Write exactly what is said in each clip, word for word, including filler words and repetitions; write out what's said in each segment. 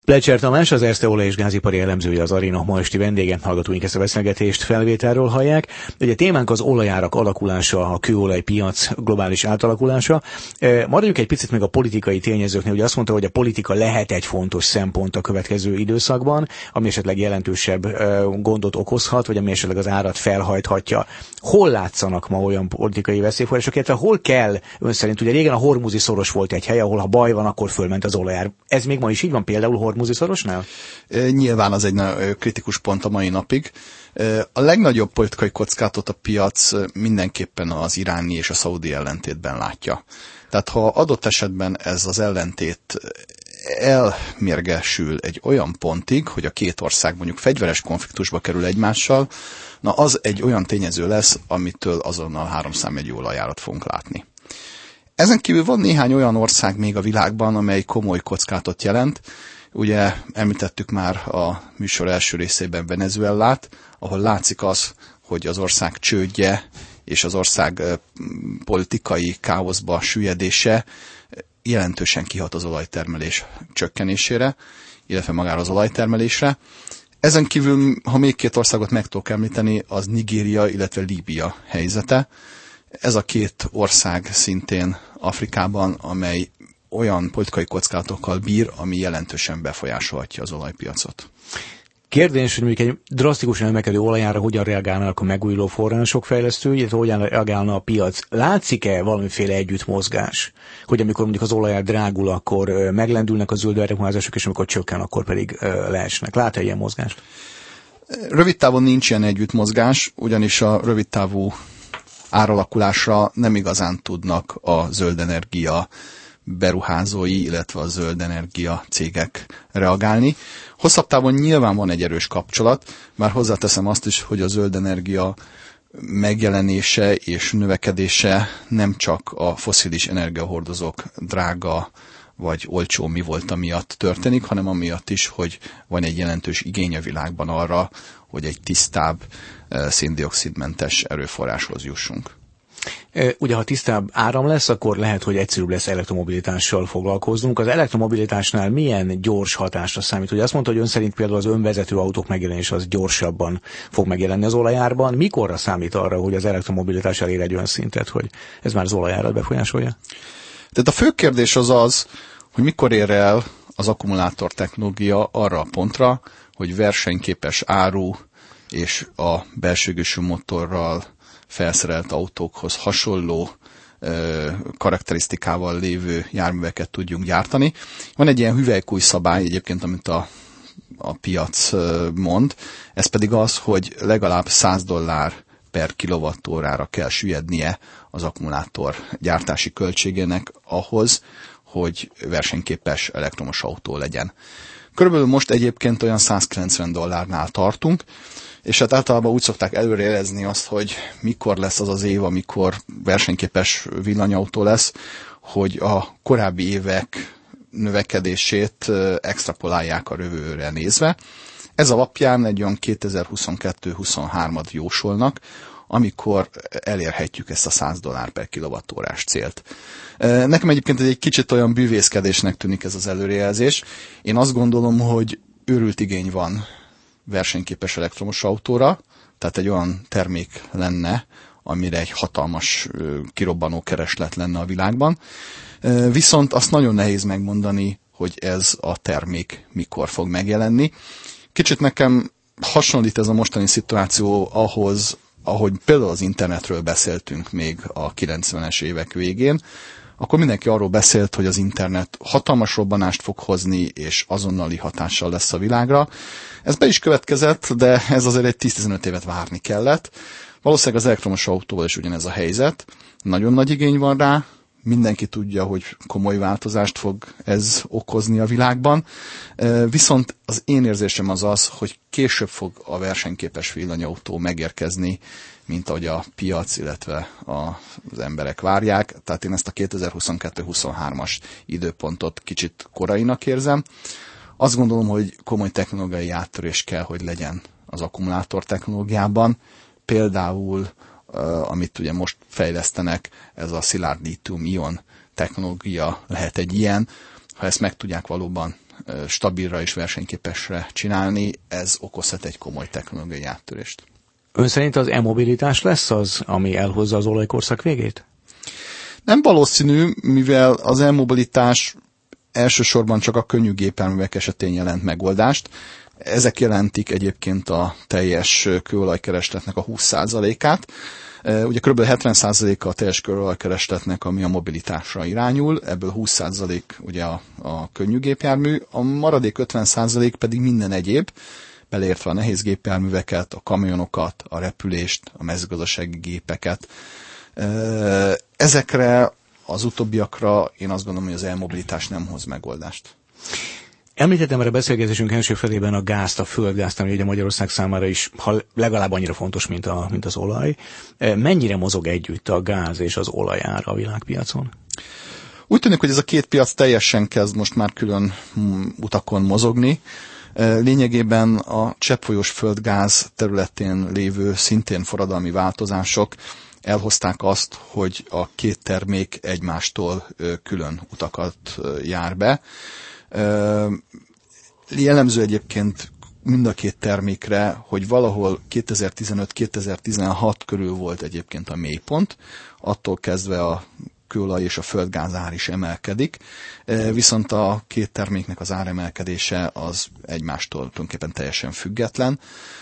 Plecser Tamás, az Erste olaj- és gázipari elemzője, az Aréna ma esti vendége, hallgatóink ezt a beszélgetést felvételről hallják. Ugye témánk az olajárak alakulása, a kőolajpiac globális átalakulása. Maradjunk egy picit meg a politikai tényezőknél, ugye azt mondta, hogy a politika lehet egy fontos szempont a következő időszakban, ami esetleg jelentősebb gondot okozhat, vagy ami esetleg az árat felhajthatja. Hol látszanak ma olyan politikai veszélyforrások, illetve hol kell ön szerint? Ugye régen a hormuzi szoros volt egy hely, ahol ha baj van, akkor fölment az olajár. Ez még ma is így van, például hormuzi szorosnál? Nyilván az egy kritikus pont a mai napig. A legnagyobb politikai kockázatot a piac mindenképpen az iráni és a szaudi ellentétben látja. Tehát ha adott esetben ez az ellentét elmérgesül egy olyan pontig, hogy a két ország mondjuk fegyveres konfliktusba kerül egymással, na az egy olyan tényező lesz, amitől azonnal háromszámjegyű olajárat fogunk látni. Ezen kívül van néhány olyan ország még a világban, amely komoly kockázatot jelent. Ugye említettük már a műsor első részében Venezuelát, ahol látszik az, hogy az ország csődje és az ország politikai káoszba süllyedése jelentősen kihat az olajtermelés csökkenésére, illetve magára az olajtermelésre. Ezen kívül, ha még két országot meg tudok említeni, az Nigéria, illetve Líbia helyzete. Ez a két ország szintén Afrikában, amely olyan politikai kockázatokkal bír, ami jelentősen befolyásolhatja az olajpiacot. Kérdés, hogy mondjuk egy drasztikusan emelkedő olajára hogyan reagálnak a megújuló források fejlesztői, illetve hogyan reagálna a piac. Látszik-e valamiféle együttmozgás, hogy amikor mondjuk az olajár drágul, akkor meglendülnek a zöld beruházások, és amikor csökken, akkor pedig leesnek? Lát-e ilyen mozgást? Rövid távon nincs ilyen együttmozgás, ugyanis a rövid távú áralakulásra nem igazán tudnak a zöld energia beruházói, illetve a zöld energia cégek reagálni. Hosszabb távon nyilván van egy erős kapcsolat, bár hozzáteszem azt is, hogy a zöld energia megjelenése és növekedése nem csak a fosszilis energiahordozók drága vagy olcsó mi volt miatt történik, hanem amiatt is, hogy van egy jelentős igény a világban arra, hogy egy tisztább, széndioxidmentes erőforráshoz jussunk. Ugye, ha tisztább áram lesz, akkor lehet, hogy egyszerűbb lesz elektromobilitással foglalkoznunk. Az elektromobilitásnál milyen gyors hatásra számít? Ugye azt mondta, hogy ön szerint például az önvezető autók megjelenése az gyorsabban fog megjelenni az olajárban. Mikorra számít arra, hogy az elektromobilitás elér egy olyan szintet, hogy ez már az olajárat befolyásolja? Tehát a fő kérdés az az, hogy mikor ér el az akkumulátor technológia arra a pontra, hogy versenyképes áru és a belsőgősű motorral felszerelt autókhoz hasonló ö, karakterisztikával lévő járműveket tudjunk gyártani. Van egy ilyen hüvelykúj szabály egyébként, amit a, a piac mond, ez pedig az, hogy legalább száz dollár per kilovattórára kell süllyednie az akkumulátor gyártási költségének ahhoz, hogy versenyképes elektromos autó legyen. Körülbelül most egyébként olyan százkilencven dollárnál tartunk, és hát általában úgy szokták előrejelezni azt, hogy mikor lesz az az év, amikor versenyképes villanyautó lesz, hogy a korábbi évek növekedését extrapolálják a jövőre nézve. Ez alapján egy olyan kétezer-huszonkettő huszonhármat jósolnak, amikor elérhetjük ezt a száz dollár per kilowattórás célt. Nekem egyébként egy kicsit olyan bűvészkedésnek tűnik ez az előrejelzés. Én azt gondolom, hogy őrült igény van versenyképes elektromos autóra, tehát egy olyan termék lenne, amire egy hatalmas kirobbanó kereslet lenne a világban. Viszont azt nagyon nehéz megmondani, hogy ez a termék mikor fog megjelenni. Kicsit nekem hasonlít ez a mostani szituáció ahhoz, ahogy például az internetről beszéltünk még a kilencvenes évek végén, akkor mindenki arról beszélt, hogy az internet hatalmas robbanást fog hozni, és azonnali hatással lesz a világra. Ez be is következett, de ez azért egy tíz-tizenöt évet várni kellett. Valószínűleg az elektromos autóval is ugyanez a helyzet. Nagyon nagy igény van rá, mindenki tudja, hogy komoly változást fog ez okozni a világban. Viszont az én érzésem az az, hogy később fog a versenyképes villanyautó megérkezni, mint ahogy a piac, illetve az emberek várják. Tehát én ezt a kétezer-huszonkettő huszonhármas időpontot kicsit korainak érzem. Azt gondolom, hogy komoly technológiai áttörés kell, hogy legyen az akkumulátor technológiában. Például, amit ugye most fejlesztenek, ez a szilárd lítium-ion technológia lehet egy ilyen. Ha ezt meg tudják valóban stabilra és versenyképesre csinálni, ez okozhat egy komoly technológiai áttörést. Ön szerint az e-mobilitás lesz az, ami elhozza az olajkorszak végét? Nem valószínű, mivel az e-mobilitás elsősorban csak a könnyű gépjárművek esetén jelent megoldást. Ezek jelentik egyébként a teljes kőolajkeresletnek a húsz százalékát. Ugye kb. hetven százaléka a teljes kőolajkeresletnek, ami a mobilitásra irányul, ebből húsz százalék ugye a, a könnyű gépjármű, a maradék ötven százalék pedig minden egyéb, beleértve a nehéz gépjárműveket, a kamionokat, a repülést, a mezőgazdasági gépeket. Ezekre az utóbbiakra én azt gondolom, hogy az e-mobilitás nem hoz megoldást. Említettem már a beszélgetésünk első felében a gázt, a földgázt, ami ugye Magyarország számára is ha legalább annyira fontos, mint, a, mint az olaj. Mennyire mozog együtt a gáz és az olaj ára a világpiacon? Úgy tűnik, hogy ez a két piac teljesen kezd most már külön utakon mozogni. Lényegében a cseppfolyós földgáz területén lévő szintén forradalmi változások elhozták azt, hogy a két termék egymástól külön utakat jár be. Jellemző egyébként mind a két termékre, hogy valahol kétezer-tizenöt kétezer-tizenhat körül volt egyébként a mélypont, attól kezdve a kőolaj és a földgáz ár is emelkedik, viszont a két terméknek az áremelkedése az egymástól tulajdonképpen teljesen független.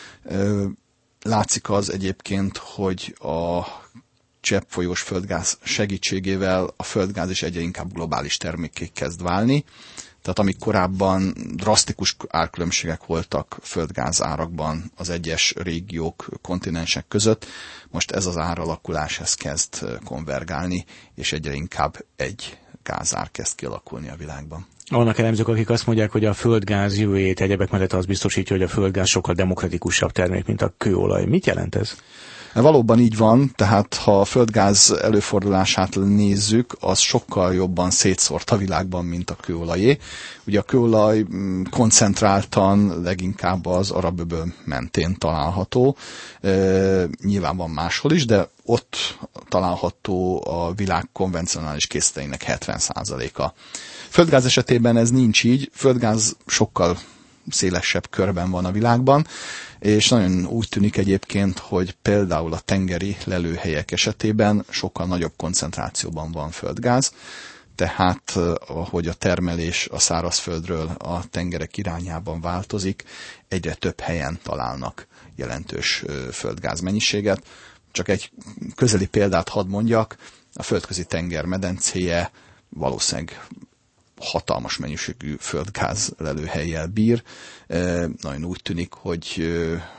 Látszik az egyébként, hogy a cseppfolyós földgáz segítségével a földgáz is egyre inkább globális termékké kezd válni. Tehát amíg korábban drasztikus árkülönbségek voltak földgáz árakban az egyes régiók, kontinensek között, most ez az áralakulás ez kezd konvergálni, és egyre inkább egy gázár kezd kialakulni a világban. Vannak elemzők, akik azt mondják, hogy a földgáz jövőjét egyebek mellett az biztosítja, hogy a földgáz sokkal demokratikusabb termék, mint a kőolaj. Mit jelent ez? Valóban így van, tehát ha a földgáz előfordulását nézzük, az sokkal jobban szétszórt a világban, mint a kőolajé. Ugye a kőolaj koncentráltan leginkább az Arab-öböl mentén található. E, nyilván van máshol is, de ott található a világ konvencionális készleteinek hetven százaléka. Földgáz esetében ez nincs így, földgáz sokkal szélesebb körben van a világban, és nagyon úgy tűnik egyébként, hogy például a tengeri lelőhelyek esetében sokkal nagyobb koncentrációban van földgáz, tehát ahogy a termelés a szárazföldről a tengerek irányában változik, egyre több helyen találnak jelentős földgáz mennyiséget. Csak egy közeli példát hadd mondjak, a Földközi tenger medencéje valószínűleg hatalmas mennyiségű földgáz lelőhellyel bír. Nagyon úgy tűnik, hogy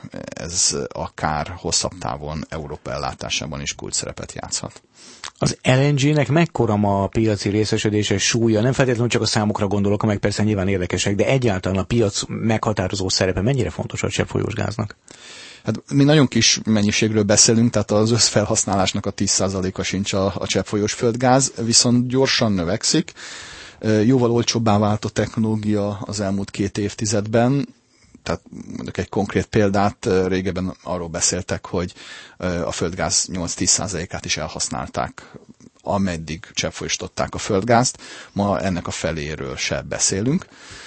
ez akár hosszabb távon Európa ellátásában is kulcsszerepet játszhat. Az el en gé-nek mekkora ma a piaci részesedése, súlya? Nem feltétlenül csak a számokra gondolok, amelyek persze nyilván érdekesek, de egyáltalán a piac meghatározó szerepe mennyire fontos a cseppfolyós gáznak? Hát mi nagyon kis mennyiségről beszélünk, tehát az összfelhasználásnak a tíz százaléka sincs a, a cseppfolyós földgáz, viszont gyorsan növekszik. Jóval olcsóbbá vált a technológia az elmúlt két évtizedben, tehát mondjuk egy konkrét példát, régebben arról beszéltek, hogy a földgáz nyolc-tíz százalékát is elhasználták, ameddig cseppfolyósították a földgázt, ma ennek a feléről se beszélünk.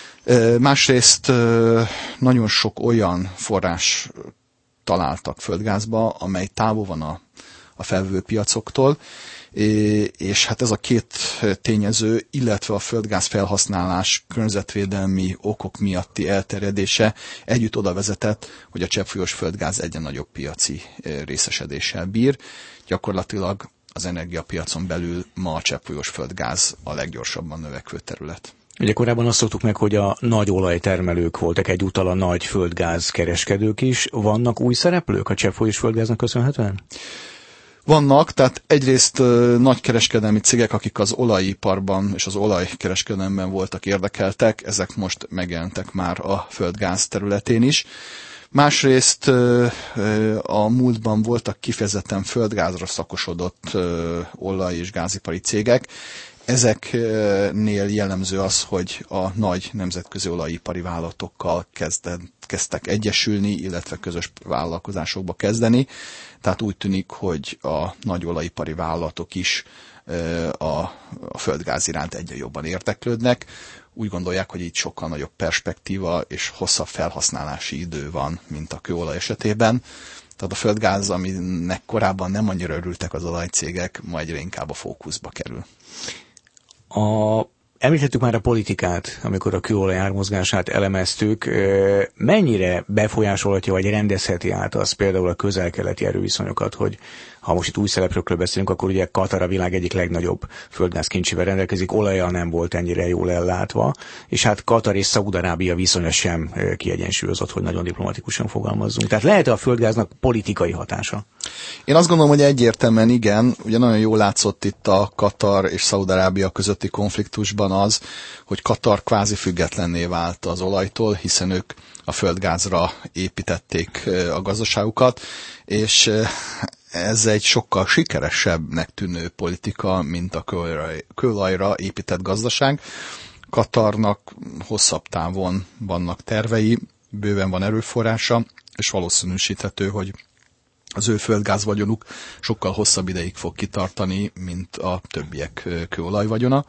Másrészt nagyon sok olyan forrás találtak földgázba, amely távol van a, a felvevő piacoktól, és hát ez a két tényező, illetve a földgáz felhasználás környezetvédelmi okok miatti elterjedése együtt oda vezetett, hogy a cseppfolyós földgáz egyre nagyobb piaci részesedéssel bír. Gyakorlatilag az energiapiacon belül ma a cseppfolyós földgáz a leggyorsabban növekvő terület. Ugye korábban azt szoktuk meg, hogy a nagy olajtermelők voltak egyúttal a nagy földgáz kereskedők is. Vannak új szereplők a cseppfolyós földgáznak köszönhetően? Vannak, tehát egyrészt uh, nagy kereskedelmi cégek, akik az olajiparban és az olajkereskedelemben voltak érdekeltek, ezek most megjelentek már a földgáz területén is. Másrészt uh, uh, a múltban voltak kifejezetten földgázra szakosodott uh, olaj- és gázipari cégek. Ezeknél jellemző az, hogy a nagy nemzetközi olajipari vállalatokkal kezdett, kezdtek egyesülni, illetve közös vállalkozásokba kezdeni. Tehát úgy tűnik, hogy a nagy olajipari vállalatok is a, a földgáz iránt egyre jobban érdeklődnek. úgy gondolják, hogy így sokkal nagyobb perspektíva és hosszabb felhasználási idő van, mint a kőolaj esetében. Tehát a földgáz, aminek korábban nem annyira örültek az olajcégek, ma egyre inkább a fókuszba kerül. A Említettük már a politikát, amikor a kőolaj ármozgását elemeztük. Mennyire befolyásolhatja, vagy rendezheti át az például a közel-keleti erőviszonyokat, hogy ha most itt új szereplőkről beszélünk, akkor ugye Katar a világ egyik legnagyobb földgázkincsével rendelkezik, olajjal nem volt ennyire jól ellátva, és hát Katar és Szaúd-Arábia viszonya sem kiegyensúlyozott, hogy nagyon diplomatikusan fogalmazzunk. Tehát lehet-e a földgáznak politikai hatása? Én azt gondolom, hogy egyértelműen igen. Ugye nagyon jól látszott itt a Katar és Szaúd-Arábia közötti konfliktusban az, hogy Katar kvázi függetlenné vált az olajtól, hiszen ők a földgázra építették a gazdaságukat, és ez egy sokkal sikeresebbnek tűnő politika, mint a kőolajra épített gazdaság. Katarnak hosszabb távon vannak tervei, bőven van erőforrása, és valószínűsíthető, hogy az ő földgázvagyonuk sokkal hosszabb ideig fog kitartani, mint a többiek kőolajvagyona.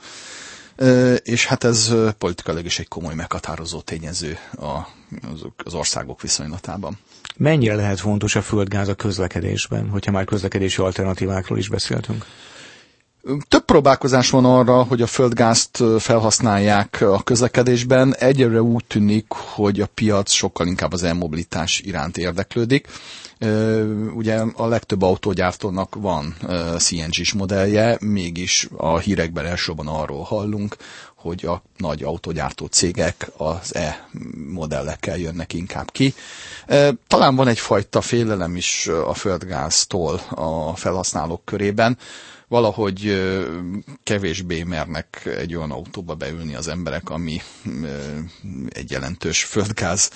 És hát ez politikailag is egy komoly meghatározó tényező az országok viszonylatában. Mennyire lehet fontos a földgáz a közlekedésben, hogyha már közlekedési alternatívákról is beszéltünk? Több próbálkozás van arra, hogy a földgázt felhasználják a közlekedésben. Egyre úgy tűnik, hogy a piac sokkal inkább az elmobilitás iránt érdeklődik. Ugye a legtöbb autógyártónak van cé en gés modellje, mégis a hírekben elsősorban arról hallunk, hogy a nagy autógyártó cégek az E-modellekkel jönnek inkább ki. Talán van egyfajta félelem is a földgáztól a felhasználók körében. Valahogy kevésbé mernek egy olyan autóba beülni az emberek, ami egy jelentős földgáz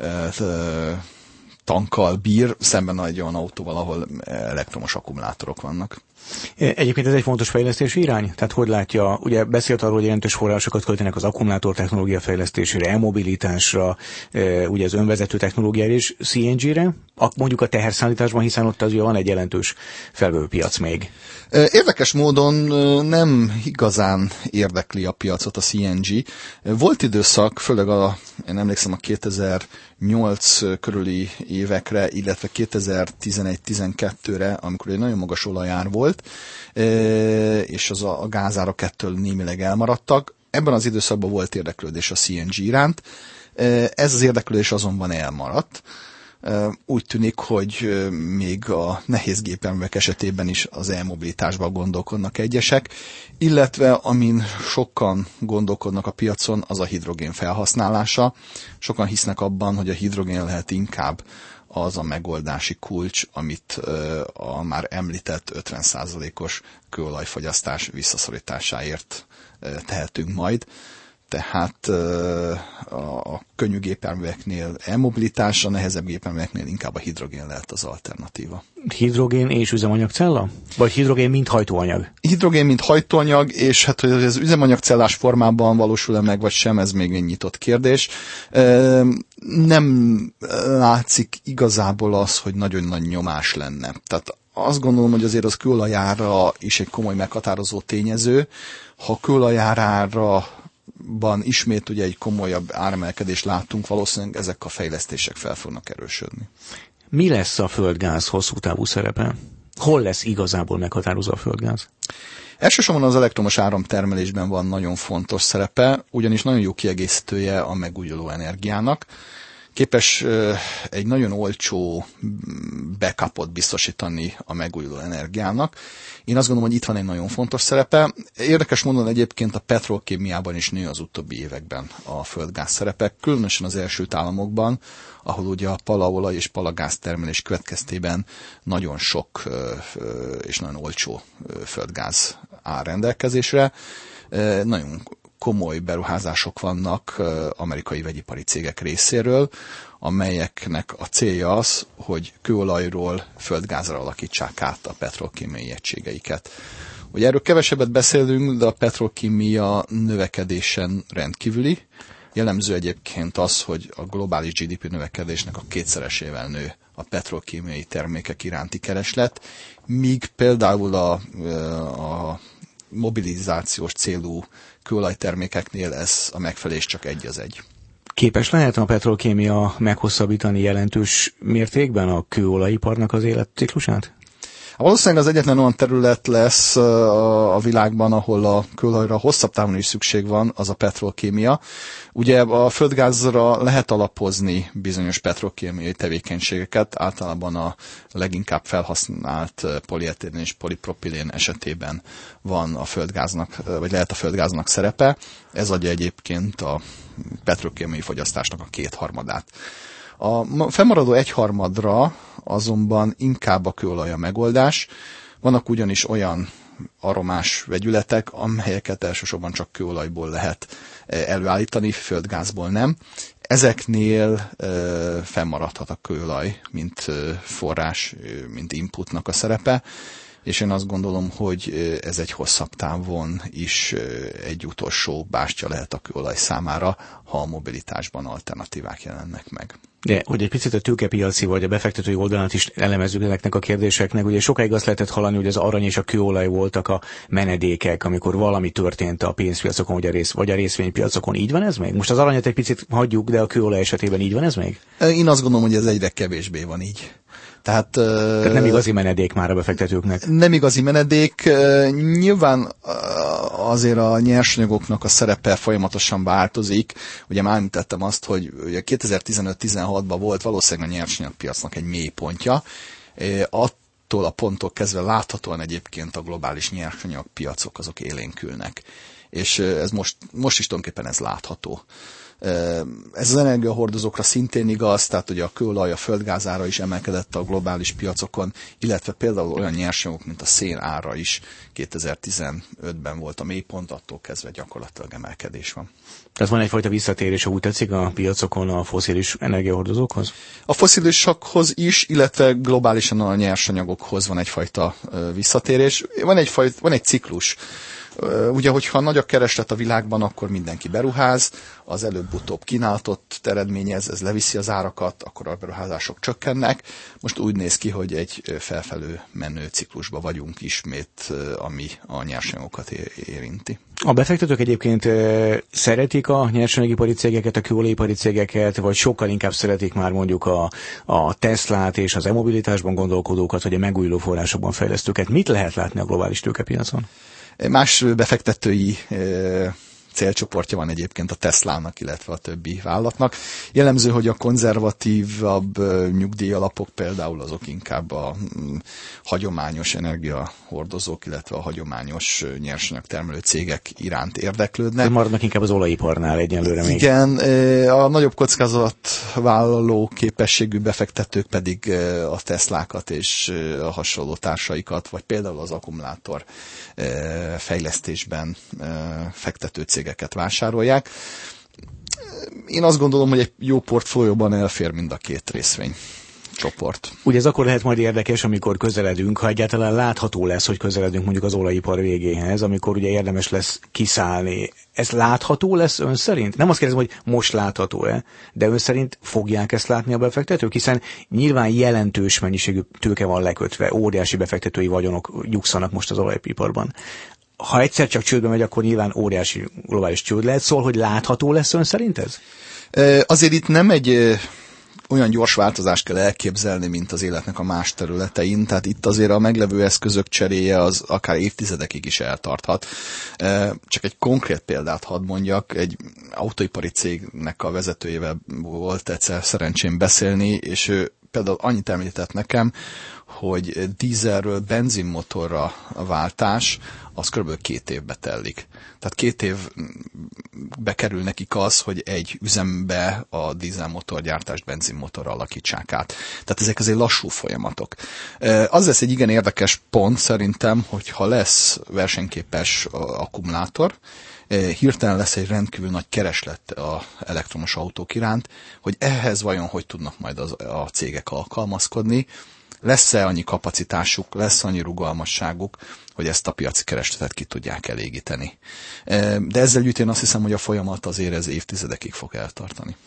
tankkal bír, szemben egy olyan autóval, ahol elektromos akkumulátorok vannak. Egyébként ez egy fontos fejlesztési irány? Tehát hogy látja, ugye beszélt arról, hogy jelentős forrásokat költenek az akkumulátor technológia fejlesztésére, e-mobilitásra, ugye az önvezető technológiára és cé en gére, mondjuk a teherszállításban, hiszen ott az ugye van egy jelentős felvevő piac még. Érdekes módon nem igazán érdekli a piacot a cé en gé. Volt időszak, főleg a, én emlékszem a kétezer-nyolc körüli évekre, illetve kétezer-tizenegy-tizenkettőre, amikor egy nagyon magas olajár volt, és az a gázárak ettől némileg elmaradtak. Ebben az időszakban volt érdeklődés a cé en gé iránt. Ez az érdeklődés azonban elmaradt. Úgy tűnik, hogy még a nehéz gépjárművek esetében is az e-mobilitásban gondolkodnak egyesek, illetve amin sokan gondolkodnak a piacon, az a hidrogén felhasználása. Sokan hisznek abban, hogy a hidrogén lehet inkább az a megoldási kulcs, amit a már említett ötven százalékos kőolajfogyasztás visszaszorításáért tehetünk majd. Tehát a könnyű gépjárműveknél e-mobilitás, a nehezebb gépjárműveknél inkább a hidrogén lehet az alternatíva. Hidrogén és üzemanyagcella? Vagy hidrogén mint hajtóanyag? Hidrogén mint hajtóanyag, és hát hogy ez üzemanyagcellás formában valósul-e meg, vagy sem, ez még egy nyitott kérdés. Nem látszik igazából az, hogy nagyon nagy nyomás lenne. Tehát azt gondolom, hogy azért az kőolajára is egy komoly meghatározó tényező. Ha kőolajára ban ismét ugye egy komolyabb áremelkedést láttunk, valószínűleg ezek a fejlesztések fel fognak erősödni. Mi lesz a földgáz hosszú távú szerepe? Hol lesz igazából meghatározó a földgáz? Elsősorban az elektromos áramtermelésben van nagyon fontos szerepe, ugyanis nagyon jó kiegészítője a megújuló energiának. Képes egy nagyon olcsó backupot biztosítani a megújuló energiának. Én azt gondolom, hogy itt van egy nagyon fontos szerepe. Érdekes módon egyébként a petrolkémiában is nő az utóbbi években a földgáz szerepe, különösen az Egyesült Államokban, ahol ugye a palaolaj és palagáz termelés következtében nagyon sok és nagyon olcsó földgáz áll rendelkezésre. Nagyon komoly beruházások vannak amerikai vegyipari cégek részéről, amelyeknek a célja az, hogy kőolajról földgázra alakítsák át a petrolkémiai egységeiket. Ugye erről kevesebbet beszélünk, de a petrolkémia növekedésen rendkívüli. Jellemző egyébként az, hogy a globális gé dé pé növekedésnek a kétszeresével nő a petrolkémiai termékek iránti kereslet, míg például a, a mobilizációs célú kőolajtermékeknél ez a megfelelés csak egy az egy. Képes lehet a petrolkémia meghosszabbítani jelentős mértékben a kőolajiparnak az életciklusát? Valószínűleg az egyetlen olyan terület lesz a világban, ahol a kőolajra hosszabb távon is szükség van, az a petrolkémia. Ugye a földgázra lehet alapozni bizonyos petrolkémiai tevékenységeket, általában a leginkább felhasznált polietilén és polipropilén esetében van a földgáznak, vagy lehet a földgáznak szerepe. Ez adja egyébként a petrolkémiai fogyasztásnak a kétharmadát. A fennmaradó egyharmadra azonban inkább a kőolaj a megoldás. Vannak ugyanis olyan aromás vegyületek, amelyeket elsősorban csak kőolajból lehet előállítani, földgázból nem. Ezeknél e, fennmaradhat a kőolaj, mint forrás, mint inputnak a szerepe, és én azt gondolom, hogy ez egy hosszabb távon is egy utolsó bástya lehet a kőolaj számára, ha a mobilitásban alternatívák jelennek meg. De, hogy egy picit a tőkepiaci vagy a befektetői oldalát is elemezzük ezeknek a kérdéseknek, ugye sokáig azt lehetett hallani, hogy az arany és a kőolaj voltak a menedékek, amikor valami történt a pénzpiacokon vagy a, rész, vagy a részvénypiacokon. Így van ez még? Most az aranyat egy picit hagyjuk, de a kőolaj esetében így van ez még? Én azt gondolom, hogy ez egyre kevésbé van így. Tehát, Tehát nem igazi menedék már a befektetőknek. Nem igazi menedék. Nyilván azért a nyersanyagoknak a szerepe folyamatosan változik. Ugye már említettem azt, hogy kétezer-tizenöt-tizenhatban volt valószínűleg a nyersanyagpiacnak egy mélypontja. Attól a ponttól kezdve láthatóan egyébként a globális nyersanyagpiacok azok élénkülnek. És ez most, most is tulajdonképpen ez látható. Ez az energiahordozókra szintén igaz, tehát ugye a kőolaj, a földgázára is emelkedett a globális piacokon, illetve például olyan nyersanyagok, mint a szén ára is kétezer-tizenötben volt a mélypont, attól kezdve gyakorlatilag emelkedés van. Tehát van egyfajta visszatérés, ha úgy tetszik, a piacokon a fosszilis energiahordozókhoz? A fosszilisakhoz is, illetve globálisan a nyersanyagokhoz van egyfajta visszatérés. Van, egyfajta, van egy ciklus. Ugye, hogyha nagy a kereslet a világban, akkor mindenki beruház, az előbb-utóbb kínálatot eredményez, ez leviszi az árakat, akkor a beruházások csökkennek. Most úgy néz ki, hogy egy felfelő menő ciklusba vagyunk ismét, ami a nyersanyagokat érinti. A befektetők egyébként szeretik a nyersanyagipari cégeket, a kőolajipari cégeket, vagy sokkal inkább szeretik már mondjuk a, a Teslát és az e-mobilitásban gondolkodókat, vagy a megújuló forrásokban fejlesztőket. Mit lehet látni a globális tőkepiacon? Más befektetői célcsoportja van egyébként a Teslának, illetve a többi vállalatnak. Jellemző, hogy a konzervatívabb nyugdíjalapok például azok inkább a hagyományos energiahordozók, illetve a hagyományos nyersanyagtermelő cégek iránt érdeklődnek. De maradnak inkább az olajiparnál egyenlőre még. Igen, a nagyobb kockázatvállaló képességű befektetők pedig a Teslákat és a hasonló társaikat, vagy például az akkumulátor fejlesztésben fektető cégeket vásárolják. Én azt gondolom, hogy egy jó portfólióban elfér mind a két részvény csoport. Ugye ez akkor lehet majd érdekes, amikor közeledünk, ha egyáltalán látható lesz, hogy közeledünk mondjuk az olajipar végéhez, amikor ugye érdemes lesz kiszállni. Ez látható lesz ön szerint? Nem azt kérdezem, hogy most látható-e, de ön szerint fogják ezt látni a befektetők, hiszen nyilván jelentős mennyiségű tőke van lekötve, óriási befektetői vagyonok nyugszanak most az olajiparban. Ha egyszer csak csődbe megy, akkor nyilván óriási globális csőd lehet, szól, hogy látható lesz ön szerint ez? Azért itt nem egy olyan gyors változást kell elképzelni, mint az életnek a más területein, tehát itt azért a meglevő eszközök cseréje az akár évtizedekig is eltarthat. Csak egy konkrét példát hadd mondjak, egy autóipari cégnek a vezetőjével volt egyszer szerencsém beszélni, és ő például annyit említett nekem, hogy dízelről benzinmotorra a váltás, az kb. két évbe telik. Tehát két évbe kerül nekik az, hogy egy üzembe a dízelmotorgyártást benzinmotorra alakítsák át. Tehát ezek azért lassú folyamatok. Az lesz egy igen érdekes pont szerintem, hogyha lesz versenyképes akkumulátor, hirtelen lesz egy rendkívül nagy kereslet az elektromos autók iránt, hogy ehhez vajon hogy tudnak majd az, a cégek alkalmazkodni, lesz-e annyi kapacitásuk, lesz annyi rugalmasságuk, hogy ezt a piaci keresletet ki tudják elégíteni. De ezzel együtt én azt hiszem, hogy a folyamat azért ez évtizedekig fog eltartani.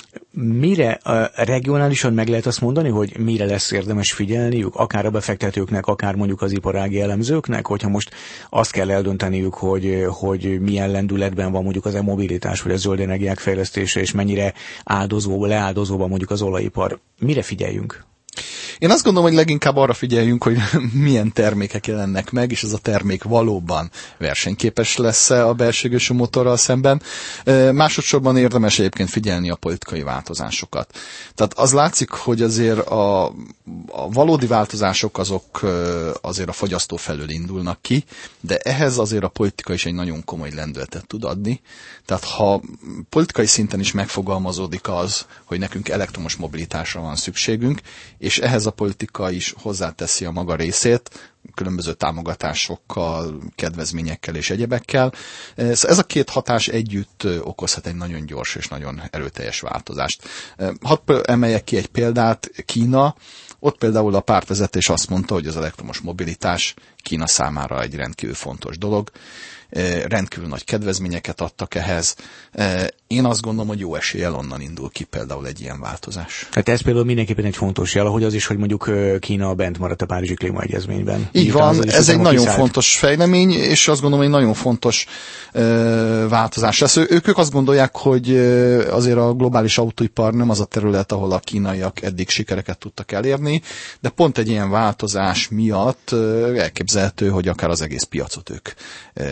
Mire regionálisan meg lehet azt mondani, hogy mire lesz érdemes figyelniük, akár a befektetőknek, akár mondjuk az iparági elemzőknek, hogyha most azt kell eldönteniük, hogy, hogy milyen lendületben van mondjuk az e-mobilitás, vagy a zöld energiák fejlesztése, és mennyire áldozó, leáldozóban mondjuk az olajipar. Mire figyeljünk? Én azt gondolom, hogy leginkább arra figyeljünk, hogy milyen termékek jelennek meg, és ez a termék valóban versenyképes lesz-e a belső égésű motorral szemben. Másodszorban érdemes egyébként figyelni a politikai változásokat. Tehát az látszik, hogy azért a, a valódi változások azok azért a fogyasztó felől indulnak ki, de ehhez azért a politika is egy nagyon komoly lendületet tud adni. Tehát ha politikai szinten is megfogalmazódik az, hogy nekünk elektromos mobilitásra van szükségünk, és ehhez a politika is hozzáteszi a maga részét, különböző támogatásokkal, kedvezményekkel és egyebekkel. Ez a két hatás együtt okozhat egy nagyon gyors és nagyon erőteljes változást. Hadd emeljek ki egy példát, Kína. Ott például a pártvezetés azt mondta, hogy az elektromos mobilitás Kína számára egy rendkívül fontos dolog. Rendkívül nagy kedvezményeket adtak ehhez. Én azt gondolom, hogy jó eséllyel onnan indul ki például egy ilyen változás. Hát ez például mindenképpen egy fontos jel, ahogy az is, hogy mondjuk Kína bent maradt a Párizsi Klímaegyezményben. Így van, ez egy nagyon kiszállt. fontos fejlemény, és azt gondolom, hogy nagyon fontos ö, változás lesz. Ők, ők azt gondolják, hogy azért a globális autóipar nem az a terület, ahol a kínaiak eddig sikereket tudtak elérni, de pont egy ilyen változás miatt ö, elképzelhető, hogy akár az egész piacot ők ö,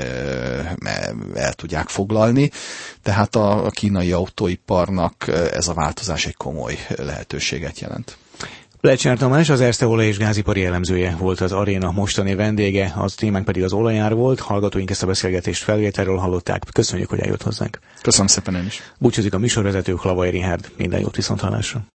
el tudják foglalni. Tehát a a kínai autóiparnak ez a változás egy komoly lehetőséget jelent. Plecsner Tamás, az Erste olaj- és gázipari elemzője volt az Aréna mostani vendége, az témánk pedig az olajár volt. Hallgatóink ezt a beszélgetést felvételről hallották. Köszönjük, hogy eljött hozzánk. Köszönöm szépen én is. Búcsúzik a műsorvezető, Hlavaj Richárd. Minden jót, viszonthallásra.